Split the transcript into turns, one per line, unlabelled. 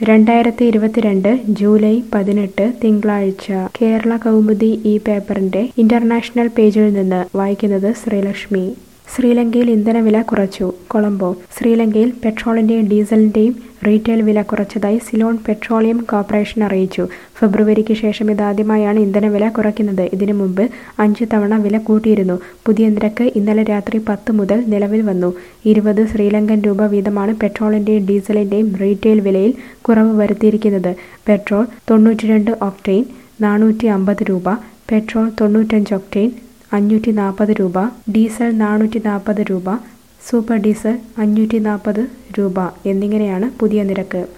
2022 July 18 തിങ്കളാഴ്ച കേരള കൗമുദി ഈ പേപ്പറിന്റെ ഇന്റർനാഷണൽ പേജിൽ നിന്ന് വായിക്കുന്നത് ശ്രീലക്ഷ്മി. ശ്രീലങ്കയിൽ ഇന്ധനവില കുറച്ചു. കൊളംബോ. ശ്രീലങ്കയിൽ പെട്രോളിന്റെയും ഡീസലിന്റെയും റീറ്റെയിൽ വില കുറച്ചതായി സിലോൺ പെട്രോളിയം കോർപ്പറേഷൻ അറിയിച്ചു. ഫെബ്രുവരിക്ക് ശേഷം ഇതാദ്യമായാണ് ഇന്ധനവില കുറയ്ക്കുന്നത്. ഇതിനു മുമ്പ് 5 തവണ വില കൂട്ടിയിരുന്നു. പുതിയ നിരക്ക് ഇന്നലെ രാത്രി 10 മുതൽ നിലവിൽ വന്നു. 20 ശ്രീലങ്കൻ രൂപ വീതമാണ് പെട്രോളിന്റെയും ഡീസലിന്റെയും റീറ്റെയിൽ വിലയിൽ കുറവ് വരുത്തിയിരിക്കുന്നത്. പെട്രോൾ 92 ഒക്ടെയ്ൻ 450 രൂപ, പെട്രോൾ 95 ഒക്ടെയ്ൻ 540 രൂപ, ഡീസൽ 440 രൂപ, സൂപ്പർ ഡീസൽ 540 രൂപ എന്നിങ്ങനെയാണ് പുതിയ നിരക്ക്.